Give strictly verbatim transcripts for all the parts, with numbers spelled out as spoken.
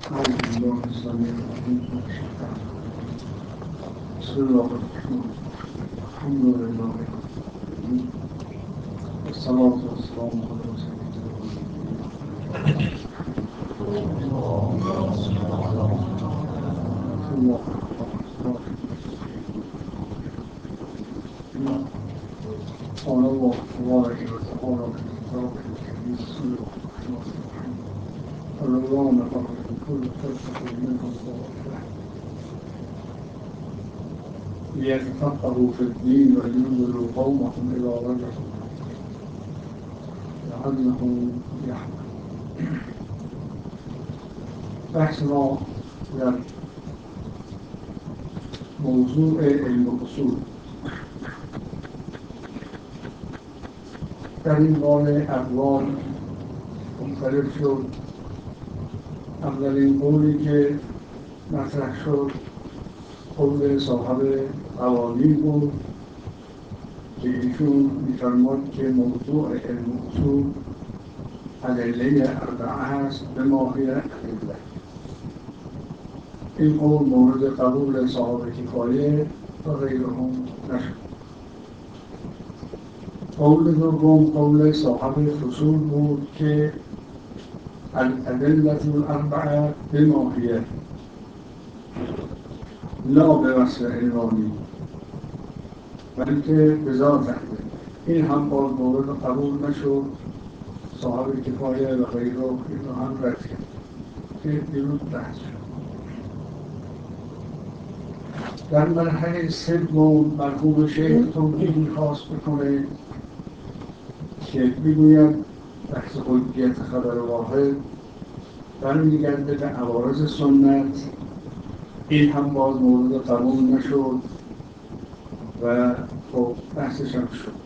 أعوذ بالله السميع العليم من الشيطان بسم الله الرحمن الرحيم الحمد لله رب العالمين والصلاة والسلام على سيدنا قال الله تبارك وتعالى في كتابه الكريم بسم الله الرحمن الرحيم الرضوان قبل كل فرقة منهم طائفة ليتفقهوا في الدين ولينذروا قومهم إلى رجل لعلهم يحكمون. بحث ما در موضوع علم اصول در این باره اقوال مختلف شد. اولین قولی که مطرح شد قول صاحب قوانین بود که ایشون می‌فرماد که موضوع علم اصول ادله اربعه هست به ماهی ادله. این قول مورد قبول صاحب کفایه و غیرهم نشد. قول دوم قول صاحب فصول بود که الادله الاربعه به ماهیه لا به وصف عنوانی بلکه به ذات ادله. این هم باز مورد قبول نشد. صاحب کفایه و غیره این رو هم رد کرد که دیروز بحث شد. در مرحله سوم مرحوم شیخ توضیح می‌خواست بکنه که بگوید بحث حجیت خبر واحد برمیگرده به عوارض سنت. این هم باز مورد قبول نشد و خب بحثش هم شد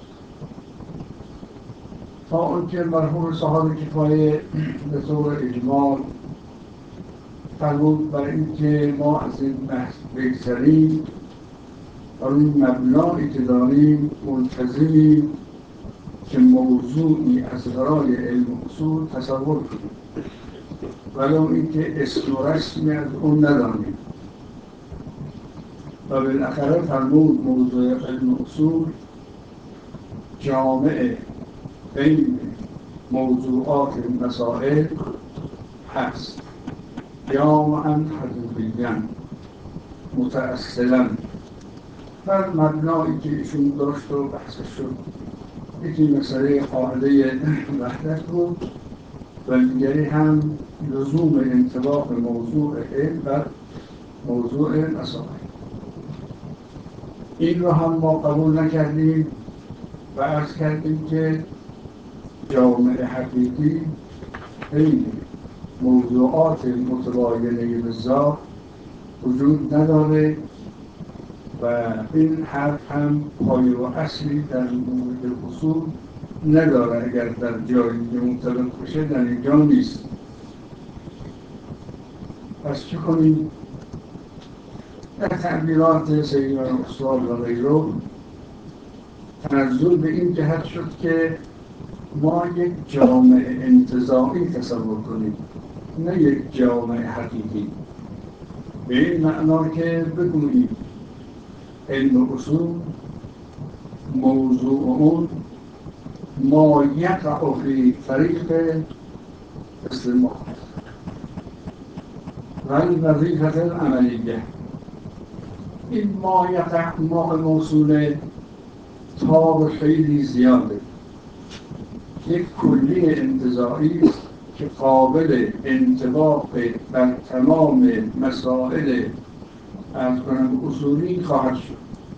تا آنکه مرحوم صاحب کفایه به طور اجمال فرمود برای اینکه ما از این بحث بگذریم و اون مبنایی که داریم ملتزمیم که موضوعی از برای علم اصول تصور کنیم ولو اینکه اسم و رسمی از اون ندانیم. و بالاخره فرمود موضوع علم اصول جامع بین موضوعات مسائل هست جامعاً حقیقیاً متأصلاً بر مبنایی که ایشون داشت و بحثش شد. یکی مسئله قاعده وحدت بود و دیگری هم لزوم انطباق موضوع علم بر موضوع مسائل. این رو هم ما قبول نکردیم و عرض کردیم که جامع حقیقی بین موضوعات متباینه بالذات وجود نداره و این حرف هم پایه و اصلی در مورد اصول نداره. اگر در جایی منطبق بشه در اینجا نیست. پس چه کنیم؟ در تعبیرات سیدان استاد و غیره تنزل به این جهت شد که ما یک جامع انتزاعی تصور کنیم نه یک جامع حقیقی. به این معنا که بگوییم علم اصول موضوع اون ما یقع فی طریق استعمال و الوظیفه العملیه. این ما یقع ما موصول تاب خیلی زیاده، یک کلی انتزاعی است که قابل انطباق بر تمام مسائل از کنم اصولی خواهد شد.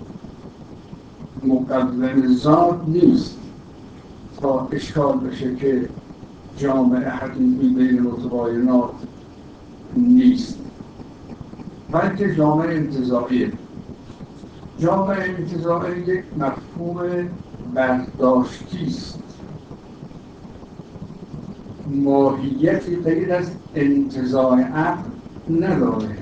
مقدم ذات نیست تا اشکال بشه که جامع حقیقی بین متباینات نیست، بلکه جامع انتزاعیه. جامع انتزاعی یک مفهوم برداشتی است، ماهیتی غیر از انتزاع عقل نداره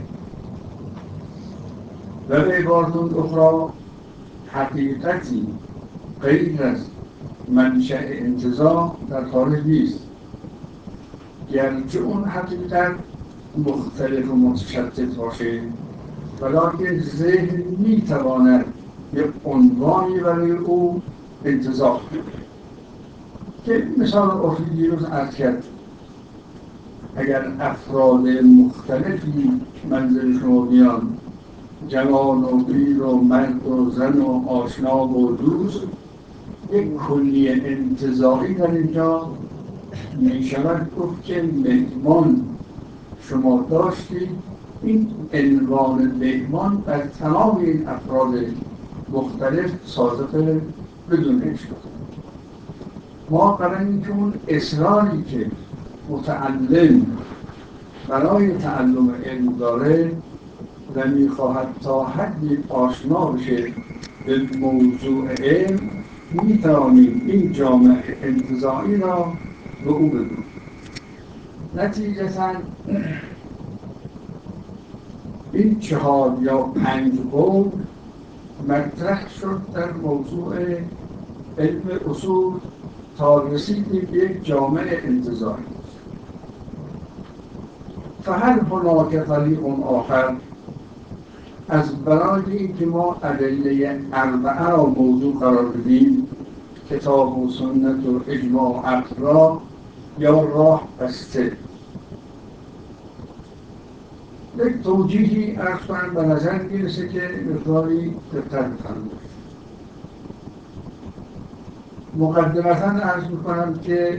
و به عبارت اخرى حقیقتی غیر از منشأ انتزاع در خارج نیست. گرچه اون حقیقت مختلف و متشتت باشه، ولیکن ذهن میتواند یک عنوانی برای او انتزاع کنه که مثال عرفی دیروز عرض کرد. اگر افراد مختلفی منزل شما بیان، جوان و پیر و مرد و زن و آشنا و دوست، یک کلی انتزاعی در اینجا می شود گفت که مهمان شما داشتید. این عنوان مهمان بر تمام این افراد مختلف صادق بدون شد. ما برای اینکه اون اصراری که متعلم برای تعلم علم داره و میخواهد تا حدی آشنا بشه به موضوع علم، میتوانیم این جامعه انتزاعی را به او بدیم. نتیجتاً این چهار یا پنج قول مطرح شد در موضوع علم اصول تا رسیدیم به یک جامعه انتزاعی. فهل هناک طریق آخر، از برای اینکه ما ادله اربعه را موضوع قرار بدیم، کتاب و سنت و اجماع عقل را، یا راه بسته؟ یک توجیهی عرض کنم به نظر میرسه که مقداری دقت بفرمایید. مقدمتاً عرض میکنم که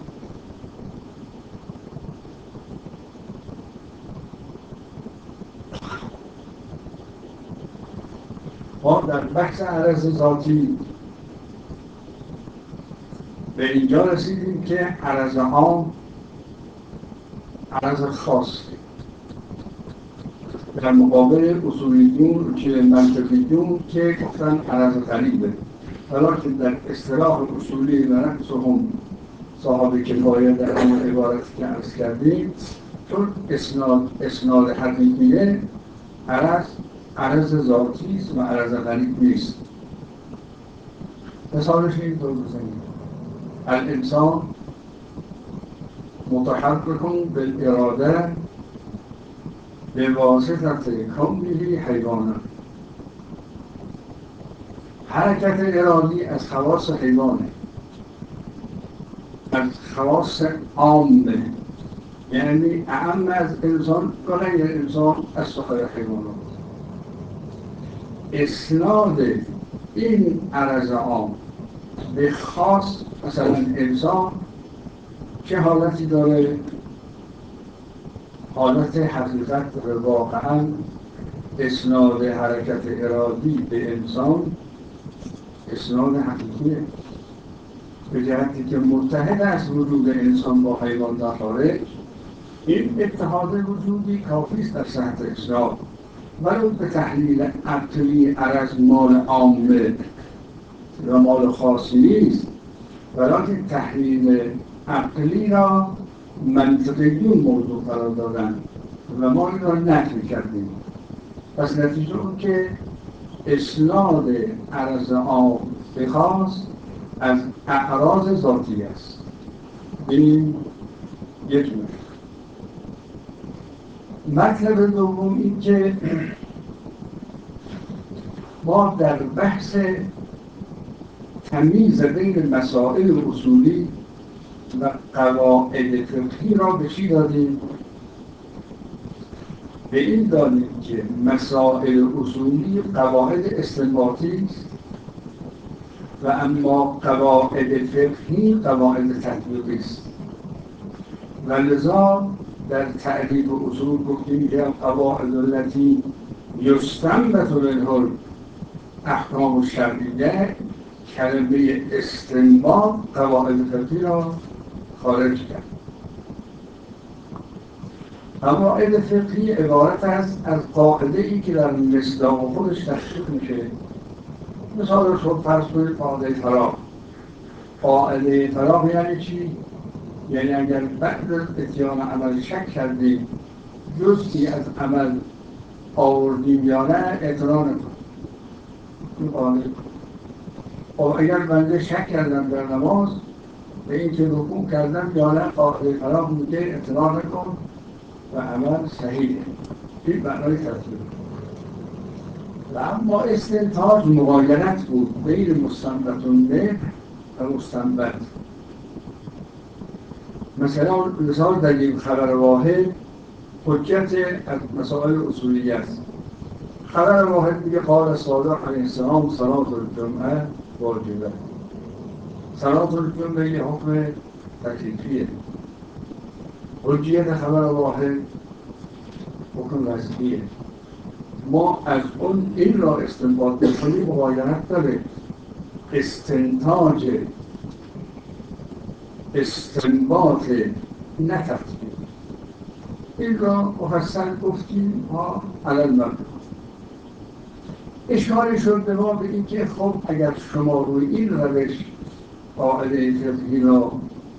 ما در بحث عرض ذاتی به اینجا رسیدیم که عرض عام، عرض خاص، در مقابل اصولیون که منطقیون که گفتن عرض غریبه، ولیکن در اصطلاح اصولی و نفس هم صاحب کفایه در اون عبارتی که عرض کردیم، چون اسناد اسناد حقیقیه، عرض عرض ذاتی است و عرض غریب نیست. مثالش این طور بزنید: الانسان متحرک بالاراده به واسطه کونه حیوانا. حرکت ارادی از خواص حیوانه، از خواص عامه، یعنی اعم از انسان و غیر انسان از سایر حیوانات. اسناد این عرض عام به خاص، مثلا انسان چه حالتی داره؟ حالت حقیقت واقعا اسناد حرکت ارادی به انسان اسناد حقیقیه، به جهتی که متحد است وجود انسان با حیوان در خارج. این اتحاد وجودی کافی است در صحت اسناد، ولو به تحلیل عقلی عرض مال عامه و مال خاصی نیست، ولیکن تحلیل عقلی را منطقیون موضوع قرار دادن و ما این را نفی کردیم. پس نتیجه اون که اسناد عرض عام به خاص از اعراض ذاتی است. این یک مطلب. مطلب دوم این که ما در بحث تمییز بین مسائل اصولی و قواعد فقهی را به چی دادیم؟ به این دادیم که مسائل اصولی قواعد استنباطی است و اما قواعد فقهی قواعد تطبیقی است. و لذا در تعریف اصول گفتیم که قواعد التي یستنبط منها احکام شرعیه، کلمه استنباط قواعد فقهی را خارج کرد. قواعد فقهی عبارت است از قاعده ای که در مصداق خودش تشریح میشه. مثال شد فرض کنید قاعده طلاق. قاعده طلاق یعنی چی؟ یعنی اگر بعد از اتیان عمل شک کردیم جزئی از عمل آوردیم یا نه، اعتراض نکن. این قاعده. خب اگر بنده شک کردم در نماز به این که رکوع کردم یا نه، قاعده طلاق میگه اعتراض نکن و عمل صحیحه. این معنای تصویر. و اما استنتاج مغایرت بود بین مستنبط النه و مستنبط. مثلا مثال در یک خبر واحد حجت از مسائل اصولی است. خبر واحد میگه قال صادق علیه السلام صلاة الجمعه واجبه. صلاة الجمعه یه حکم تکلیفیه. حجیت خبر واحد حکم وضعیه. ما از اون این را استنباط می‌کنیم مغایرت داره. استنتاج استنباط نه تفسیر. این را مفصل گفتیم ها علل مبنا. اشاره شد به ما به این که خب اگر شما روی این روش قاعده فقهی را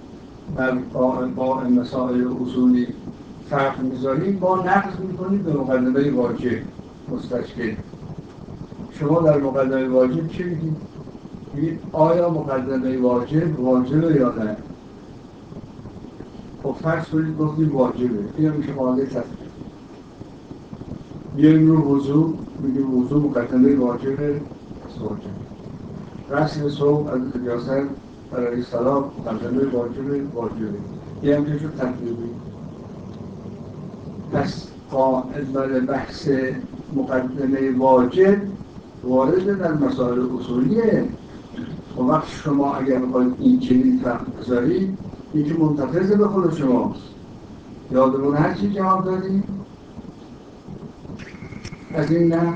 با مسائل اصولی فرق می‌ذاریم، ما نقض می‌کنیم به مقدمه واجب مستشکل. شما در مقدمه واجب چی میگید؟ میگید آیا مقدمه واجب واجبه یا نه؟ خب فرض کنید گفتیم واجبه، این میشه قاعده تفسیر. بیاییم رو وضو، میگیم وضو مقدمه واجبه، پس واجب. رسم صبح از نجاست برای صلاة مقدمه واجبه، واجبه. این هم که شد تفسیری. پس قاعده بحث مقدمه واجب وارد در مسائل اصولیه. و وقت شما اگر بخواید این چنین فرق بذارید، این که منتفض به خود شماست. یادمون هر چی جواب دادیم از این نه؟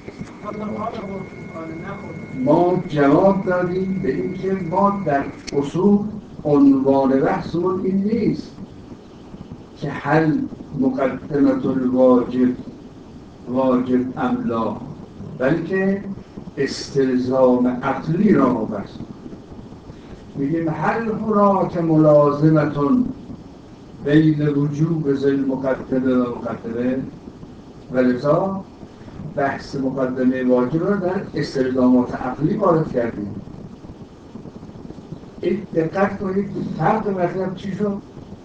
ما جواب دادیم به این که ما در اصول عنوان بحثمون این نیست که هل مقدمت الواجب واجب ام لا، بلکه استلزام عقلی را بحث میگیم هل هناک ملازمتون بین وجوب ذل مقدمه و مقدمه، ولذا بحث مقدمه واجب را در استلزامات عقلی وارد کردیم. این دقت کنید فرق مطلب چی شد؟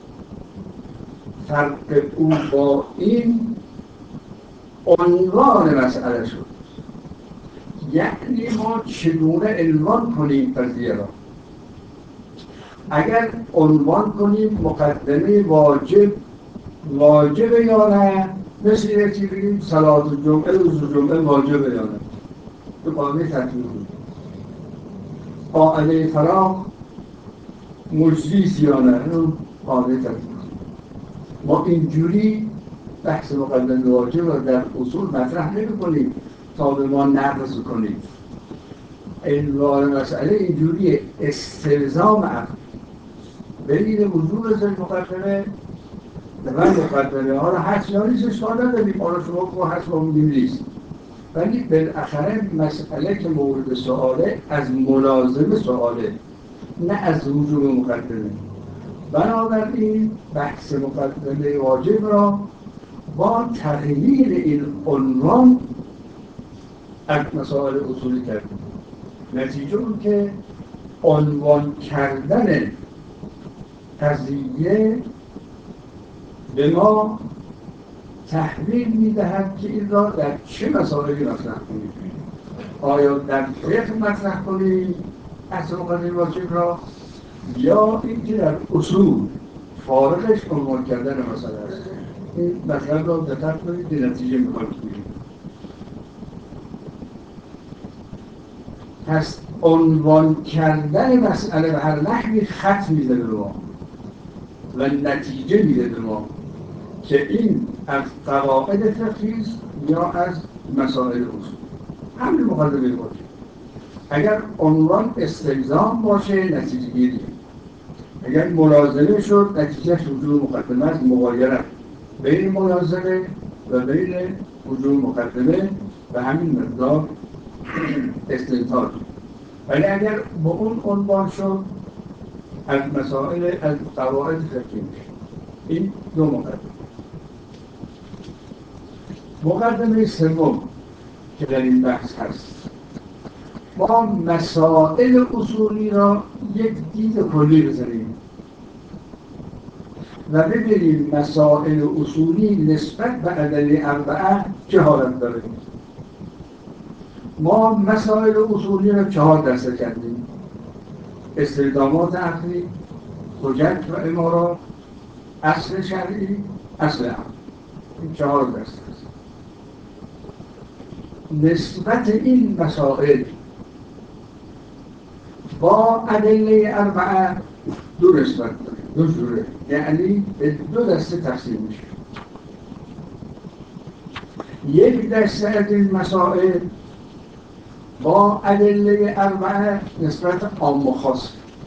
فرق او با این عنوان مسئله شد. یعنی ما چگونه عنوان کنیم قضیه را. اگر عنوان کنیم مقدمه واجب واجب یا نه، مثل یکی بگیم صلاة الجمعه روز جمعه واجب یا نه، تو قاعده تطبیق بود. قاعده فراغ مجزیست یا نه، قاعده تطبیق. ما اینجوری بحث مقدمه واجب را در اصول مطرح نمی کنیم تا به ما نقض کنیم. عنوان مسئله اینجوری استلزام عقل بین وجود ذل مقدمه و مقدمه ها را حس یا نیست اشکال نداریم. آن شما با حس با میگیم نیست، ولی بالاخره مسئله که مورد سؤاله از ملازم سؤاله، نه از وجود مقدمه. بنابراین بحث مقدمه واجب را با تغییر این عنوان از مسائل اصولی کردیم. نتیجه اون که عنوان کردن قضیه به ما تحویل میدهد که این را در چه مسائلی مطرح کنیم. آیا در فقه مطرح کنیم بحث مقدمه واجب را، یا اینکه در اصول فارغش عنوان کردن مسئله است. این مطلب را دقت کنید که نتیجه میخواهید بگیرید. پس عنوان کردن مسئله به هر نحوی خط میده به ما و نتیجه میده به ما که این از قواعد فقهی است یا از مسائل اصول. همین مقدمه واجب. اگر عنوان استلزام باشه نتیجه گیری، اگر ملازمه شد نتیجه وجود مقدمه است. مغایرت بین ملازمه و بین وجود مقدمه و همین مقدار استنتاج. ولی اگر با اون عنوان شد از مسائل از قواعد فقهی میشه. این دو مقدمه. مقدمه سوم که در این بحث هست، ما مسائل اصولی را یک دید کلی بزنیم و ببینیم مسائل اصولی نسبت به ادله اربعه چه حالت داره. ما مسائل اصولی رو چهار دسته کردیم: استلزامات عقلی، حجت و امارات، اصل شرعی، اصل عقل. این چهار دسته است. نسبت این مسائل با ادله اربعه دو نسبت داره، دو جوره، یعنی به دو دسته تقسیم میشه. یک دسته از این مسائل با ادله اربعه نسبت عام و خاص،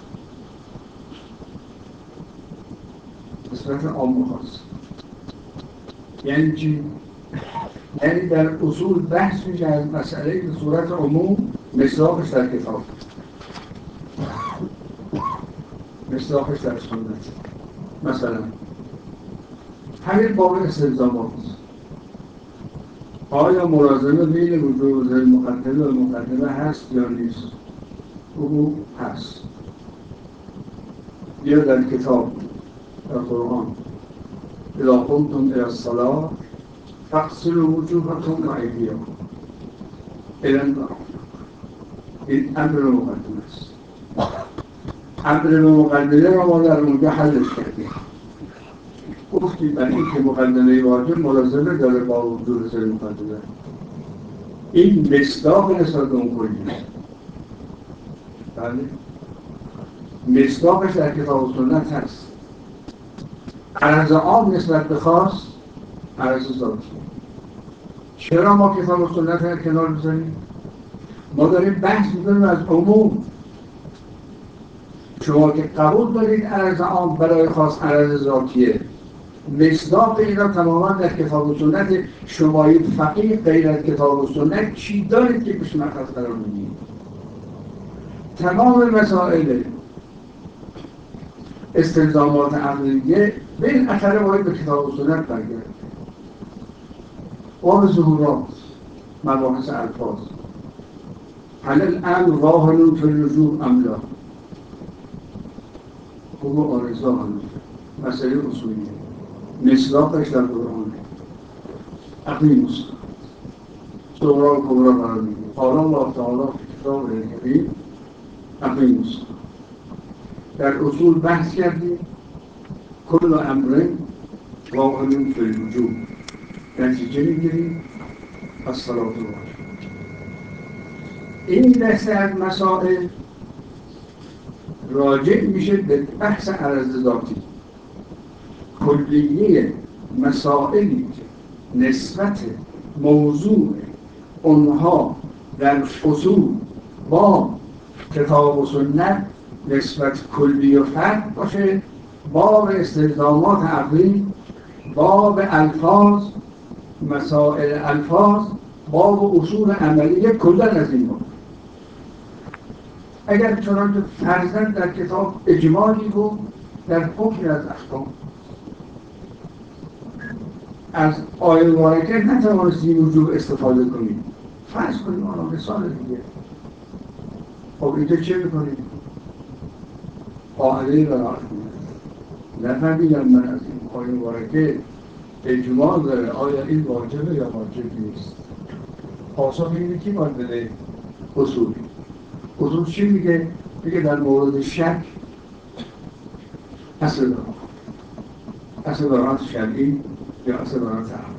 نسبت عام و خاص. یعنی چی؟ یعنی در اصول بحث میشه از مسئله به صورت عموم، مصداقش در کتاب، مصداقش در سنت. مثلا همین باب استلزامات، آیا ملازمه بین وجود مقدمه و مقدمه هست یا نیست؟ او هست. یا در کتاب، در قرآن: اذا قمتم الی الصلاة فاغسلوا وجوهکم و ایدیکم الی المرافق. این امر مقدمه است. امر مقدمه را ما در اونجا حلش کردیم. گفتیم برای اینکه مقدمه واجب ملازمه داره با وجود سر مقدمه. این مصداق نسبت به اون کلی است. بله، مصداقش در کتاب و سنت هست. عرض عام نسبت به خاص، عرض ذاتی. چرا ما کتاب و سنت رو کنار بزنیم؟ ما داریم بحث می‌کنیم از عموم. شما که قبول دارید عرض عام برای خاص عرض ذاتیه، مصداق این را تماما در کتاب و سنت. شما یک فقیه غیر از کتاب و سنت چی دارید که پیش مقصد قرار میدید؟ تمام مسائل استلزامات عقلیه بالاخره باید به کتاب و سنت برگرد. باب ظهورات، مباحث الفاظ: هل الامر واحد فی الوجوب ام لا؟ خوب آرزا هنوز مسئله اصولیه، مصداقش در قرآن عقلی مصداق صغرا و کبرا قرار میده. قال الله تعالی فی کتابه الکریم عقلی مصداق. در اصول بحث کردیم کل امر واحد فی الوجوب، نتیجه میگیریم الصلاة واجب. این دسته از مسائل راجع میشه به بحث عرض ذاتی. کلیه مسائلی که نسبت موضوع اونها در اصول با کتاب و سنت نسبت کلی و فرد باشه، باب استلزامات عقلی، باب الفاظ، مسائل الفاظ، باب اصول عملیه کلا از این بود. اگر چنانکه فرضاً در کتاب اجمالی بود در حکم از احکام، از آیه مبارکه نتوانستیم وجوب استفاده کنیم، فرض کنیم آنها مثال دیگه. خب اینجا چه میکنیم؟ قاعده را رعایت کنیم. نفهمیدم من از این آیه مبارکه اجمال داره، آیا این واجبه یا واجب نیست؟ پاسخ اینه کی باید بده؟ اصول. اصول چی میگه؟ میگه در مورد شک اصل دارم، اصل دارم شرعی یا اصل دارم تعامل.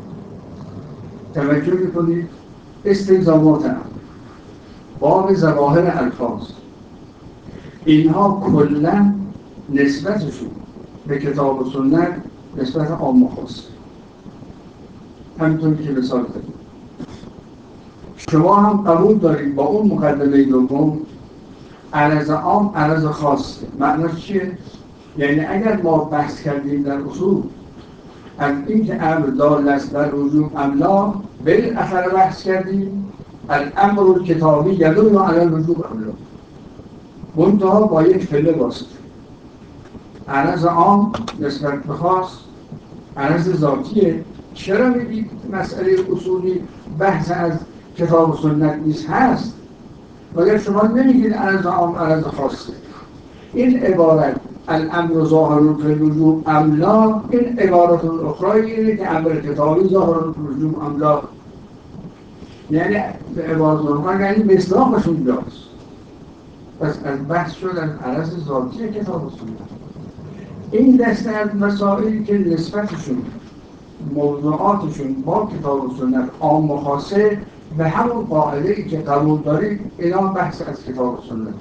توجه میکنید استلزامات عقل، باب ظواهر الفاظ، اینها کلا نسبتشون به کتاب و سنت نسبت عام و خاص. همینطور که مثال داریم. شما هم قبول دارید با اون مقدمه دوم عرض عام عرض خاصه. معناش چیه؟ یعنی اگر ما بحث کردیم در اصول از این که امر دال است در وجوب ام لا، بالاخره بحث کردیم الامر کتابی یدل علی الوجوب ام لا، منتها با یک فعل واسطه. عرض عام نسبت به خاص عرض ذاتیه. چرا میگید مسئله اصولی بحث از کتاب و سنت نیست؟ هست، مگر شما نمیگید عرض عام عرض خاصه. این عبارت الامر ظاهر فی الوجوب املا، این عبارت اخرى اینه که امر کتابی ظاهر فی الوجوب املا، یعنی به عبارت اخرى یعنی مصداقشون اونجاست. پس از بحث شد از عرض ذاتی کتاب و سنت. این دسته از مسائلی که نسبتشون موضوعاتشون با کتاب و سنت عام و خاصه به همون قاعده‌ای که قبول دارید، اینا بحث از کتاب و سنت.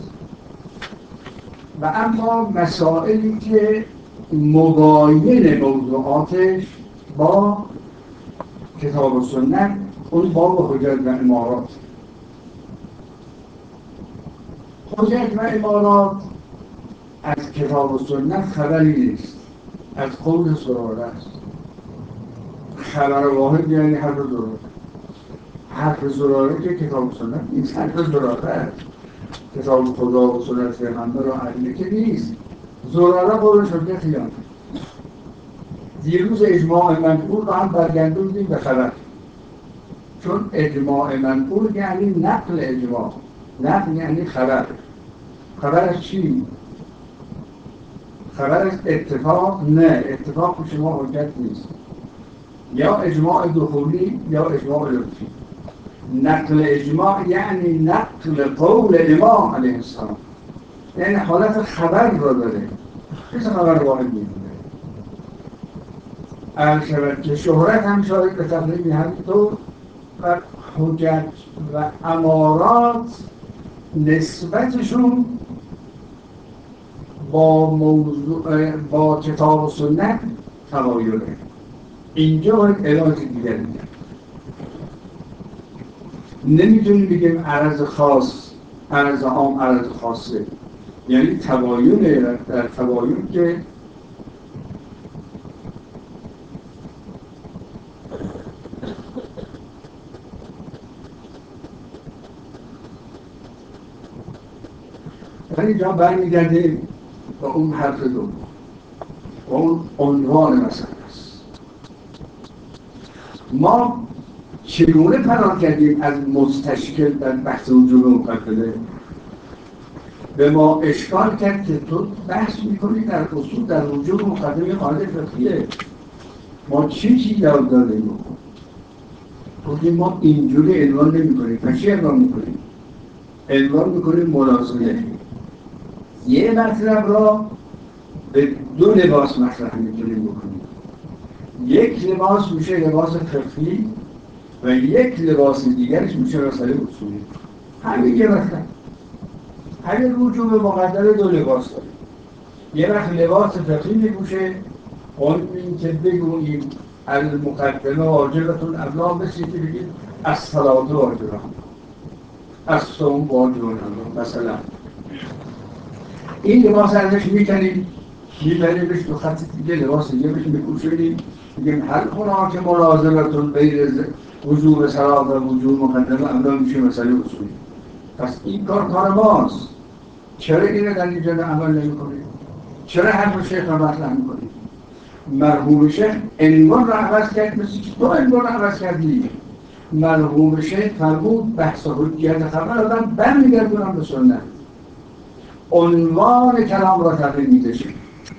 و اما مسائلی که مباین موضوعاتش با کتاب و سنت، اون باب حجت و امارات. حجت و امارات از کتاب و سنت خبری نیست، از قول سراره است. خبر واحد یعنی حرف زراره. حرف زراره که کتاب و سنت نیست، حرف زراره است. کتاب خدا و سنت پیغمبر و عدله که نیست. زراره قول شده خیانت. دیروز اجماع منقول رو هم برگردوندیم به خبر، چون اجماع منقول یعنی نقل اجماع، نقل یعنی خبر. خبر از چی؟ خبر از اتفاق؟ نه، اتفاق به شما حجت نیست. یا اجماع دخولی یا اجماع لطفی. نقل اجماع یعنی نقل قول امام علیه السلام، یعنی حالت خبر رو داره، کسی خبر واحد میدونه. عرض شود که شهرت هم شاید به تقریبی همینطور و حجت و امارات نسبتشون با موضوع با کتاب و سنت تمایله. اینجا باید علاج دیگر میگن. نمیتونیم بگیم عرض خاص، عرض عام، عرض خاصه، یعنی تباینه. در تباین که در اینجا برمیگردیم با اون حرف دو، با اون عنوان مسئله است. ما چگونه فرار کردیم از مستشکل در بحث وجوب مقدمه؟ به ما اشکال کرد که تو بحث میکنی در اصول در وجوب مقدمه قاعده فقهیه. ما چی چی یاد دادیم؟ گفتیم ما اینجوری عنوان نمی کنیم. پس چی عنوان میکنیم؟ عنوان میکنیم ملازمه. یه مطلب را به دو لباس مطرح میتونیم بکنیم. یک لباس میشه لباس فقهی و یک لباس دیگرش میشه مسئله اصولی. همین یه مطلب. همین وجوب مقدمه دو لباس داره. یه وقت لباس فقهی میپوشه، اون این که بگوییم المقدمه واجبتون ابلا، مثل که بگیم الصلاة واجبه، الصوم واجبه مثلا. این لباس ازش میکنیم، میبریمش تو خط دیگه، لباس دیگه بهش میپوشونیم، میگیم هر هناک ملازمتون بین وجوب صلاة و وجوب مقدمه ابلا میشه مسئله اصولی. پس این کار کار ماست. چرا اینو در اینجا عمل نمی کنید؟ چرا حرف شیخ را مطرح می کنید؟ مرحوم شیخ عنوان را عوض کرد، مثل که تو عنوان را عوض کردی. مرحوم شیخ فرمود بحث حجیت خبر آدم برمیگردونم به سنت. عنوان کلام را تغییر می‌دهید.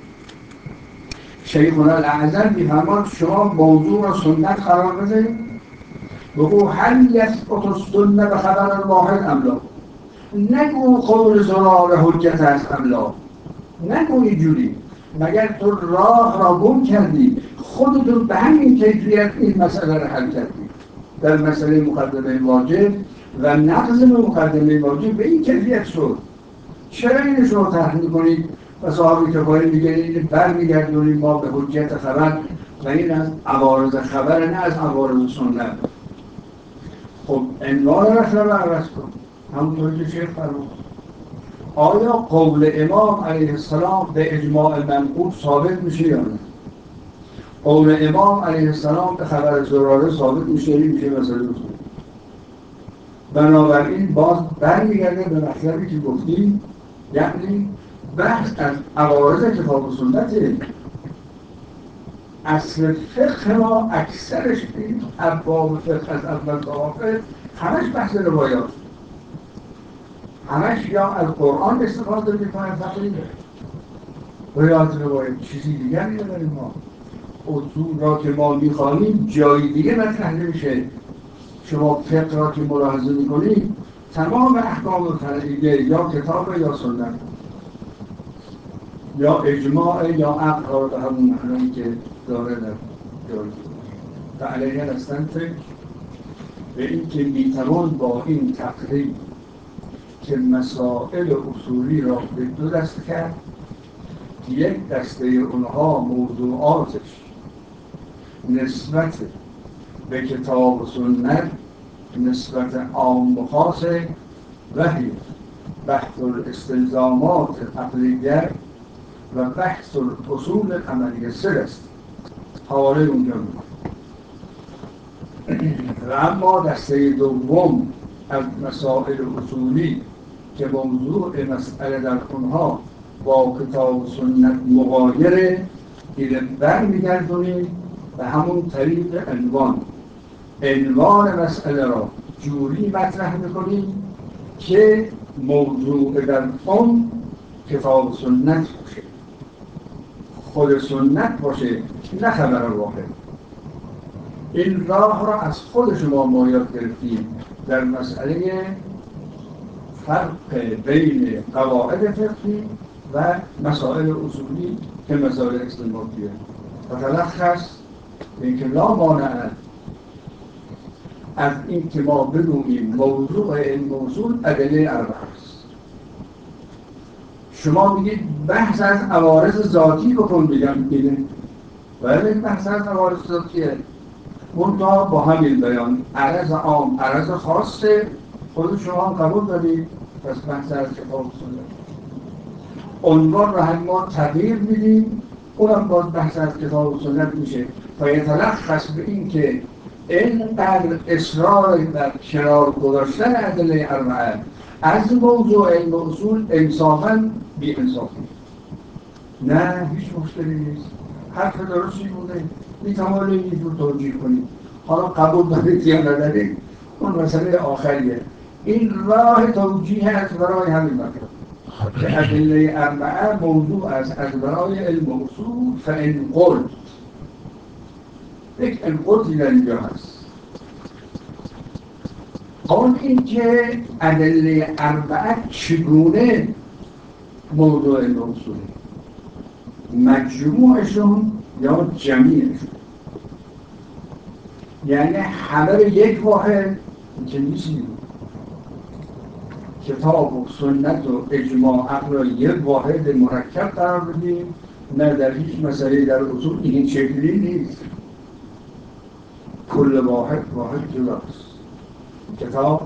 شیخنا الاعظم می‌فرماد شما موضوع را سنت قرار بدهید، بگو هل یثبت السنة به خبر واحد ام لا. نگو قول زراره حجت است ام لا. نگو اینجوری. مگر تو راه را گم کردی؟ خودتون به همین کیفیت این مسئله را حل کردی. در مسئله مقدمه واجب و نقض مقدمه واجب به این کیفیت شد. چرا این شما طرح می‌کنید و صاحب کفایه میگه این برمیگردونیم ما به حجت خبر و این از عوارض خبر، نه از عوارض سنت. خب عنوان رسول عوض کن، همونطوری که شیخ فرمود. آیا قول امام علیه السلام به اجماع منقول ثابت میشه یا نه؟ قول امام علیه السلام به خبر زراره ثابت میشه یا میشه مسئله اصول. بنابراین باز برمیگرده به مطلبی که گفتیم، یعنی بحث از عوارض کتاب و سنته. اصل فقه ما اکثرش این ابواب فقه از اول تا آخر همش بحث روایات، همش یا از قرآن استفاده میکنه فقیه باید روایت چیزی دیگر نداریم. ما اصول را که ما میخوانیم جای دیگه مطرح نمیشه. شما فقه را که ملاحظه میکنید تمام احکام فرعیه یا کتاب یا سنت یا اجماع یا عقل ها به همون معنی که داره در جای و علیه هستن فکر به این که میتوان با این تقریب که مسائل اصولی را به دو دست کرد، یک دسته اونها موضوعاتش نسبت به کتاب و سنت نسبت عام و خاصه وحی بحث الاستلزامات عقلیه و بحث اصول عملیه سر است حواله اونجا میکنه. و اما دسته دوم از مسائل اصولی که موضوع مسئله در اونها با کتاب و سنت مغایره اینه برمیگردونیم به همون طریق عنوان عنوان مسئله را جوری مطرح میکنیم که موضوع در اون کتاب و سنت باشه، خود سنت باشه، نه خبر واقع. این راه را از خود شما ما یاد گرفتیم در مسئله فرق بین قواعد فقهی و مسائل اصولی که مسائل استنباطیه. و تلخص اینکه لا مانع از این که ما بدونیم موضوع این موضوع ادله اربعه است. شما میگید بحث از عوارض ذاتی بکن، بگم اینه ولی بحث از عوارض ذاتیه منتها با همین بیان عرض عام عرض خاصه خود شما هم قبول دارید. پس بحث از کتاب سنت عنوان را هم ما تغییر میدیم، اونم باز بحث از کتاب سنت میشه و یتلخص به این که اینقدر اصرار در کنار گذاشتن ادله اربعه از موضوع علم و اصول انصافاً بی انصافی. نه هیچ مشکلی نیست، حرف درستی بوده، میتوانید اینجور توجیه کنید. حالا قبول دارید یا ندارید اون مسئله آخریه. این راه توجیه از برای همین مطلب که ادله اربعه موضوع است از برای علم و اصول. فان قلت یک ان قلتی در اینجا هست، آن این که ادله اربعه چگونه موضوع علم و اصول، مجموعشون یا جمیعشون، یعنی همه به یک واحد که نیستیم. کتاب و سنت و اجماع عقل را یک واحد مرکب قرار بدیم، نه در هیچ مسئله در اصول این شکلی نیست. کل واحد واحد جداست. کتاب،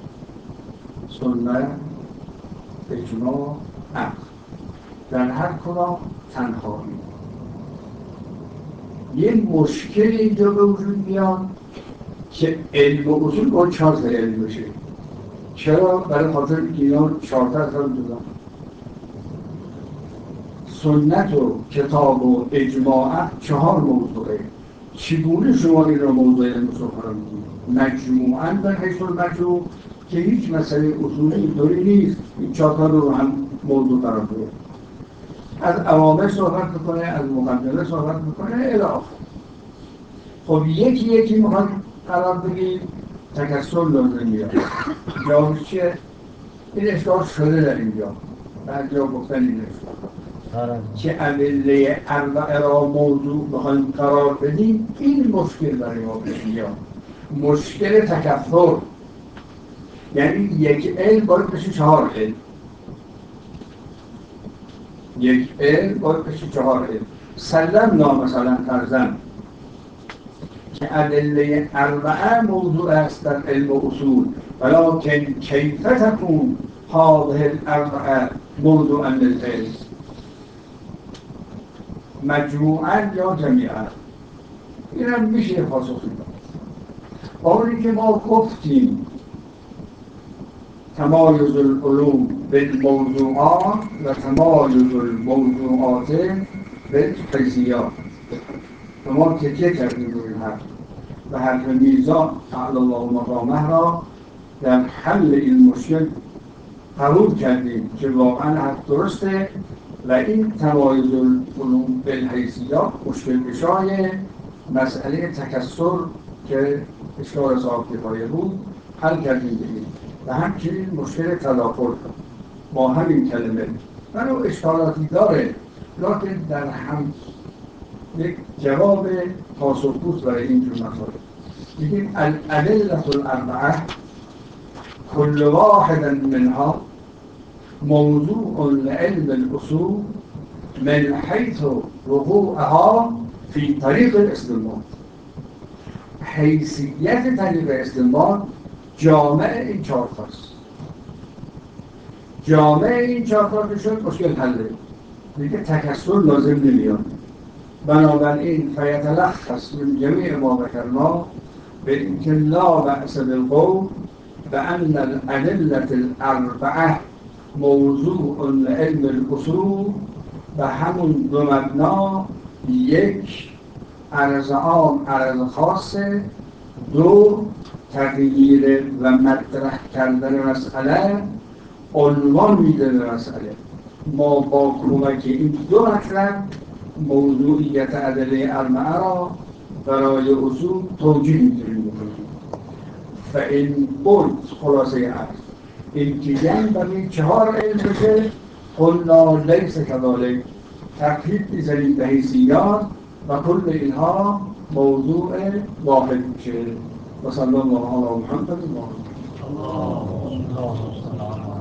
سنت، اجماع، عقل در هر کدام تنهایی. یه مشکلی اینجا به وجود میاد که علم و اصول با چهار تا علم بشه. چرا؟ برای خاطر اینا چهار تا اصلا دادن. سنت و کتاب و اجماع چهار موضوعه. چگونه شما این را موضوع علم اصول قرار میدید؟ مجموعاً در حیث المجموع که هیچ مسئله اصولی اینطوری نیست این چهار تا رو هم موضوع قرار بده. از عوامل صحبت میکنه، از مقدمه صحبت میکنه الی آخر. خب یکی یکی میخواد قرار بگید تکسر لازم میاد. جوابش چیه؟ این اشکال شده در اینجا. بعد جا گفتن این اشکال که ادله اربعه را موضوع بخوایم قرار بدیم، این مشکل برای ما پیش میاد. مشکل تکفر، یعنی یک علم باید بشه چهار علم. یک علم باید بشه چهار علم. سلمنا مثلا فرضاً که ادله اربعه موضوع است در علم و اصول، ولکن کیف تکون هذه الاربعه موضوعا للعلم، مجموعاً یا جمیعاً. این هم میشه پاسخی داد. باری که ما گفتیم تمایز العلوم بالموضوعات و تمایز الموضوعات بالحیثیات، و ما تکیه کردیم روی این حرف و حرف میرزا اعلی الله مقامه را در حل این مشکل قبول کردیم که واقعا حرف درسته و این تمایز العلوم بالحیثیات مشکل کشای مسئله تکثر که اشکال صاحب کفایه بود حل کردیم بگیم و همچنین مشکل تداخل با همین کلمه منو اشکالاتی داره لکن در هم یک جواب پاسخگوست برای این جور مسائل میگیم الادلة الاربعه كل واحد منها موضوع لعلم الاصول من حيث وقوعها في طریق الاستنباط. حیثیت طریق استنباط جامع این چهار تاست. جامع این چهار تا شد مشکل حله دیگه تکثر لازم نمیاد. بنابراین فیتلخص من جمیع ما ذکرنا به اینکه لا بأس بالقول بأن الأدلة الأربعة موضوع لعلم الاصول و همون دو مبنا یک عرض عام عرض خاصه، دو تغییر و مطرح کردن مسئله عنوان میده به مسئله. ما با کمک این دو مطلب موضوعیت ادله اربعه را برای اصول توجیه میتونیم بکنیم و این بود خلاصه عرض این که جنگ برای چهار علم بشه قلنا لیس کذالک تقریب میزنید به حیثیات و کل اینها موضوع واحد میشه. و صلی الله علی محمد و آله.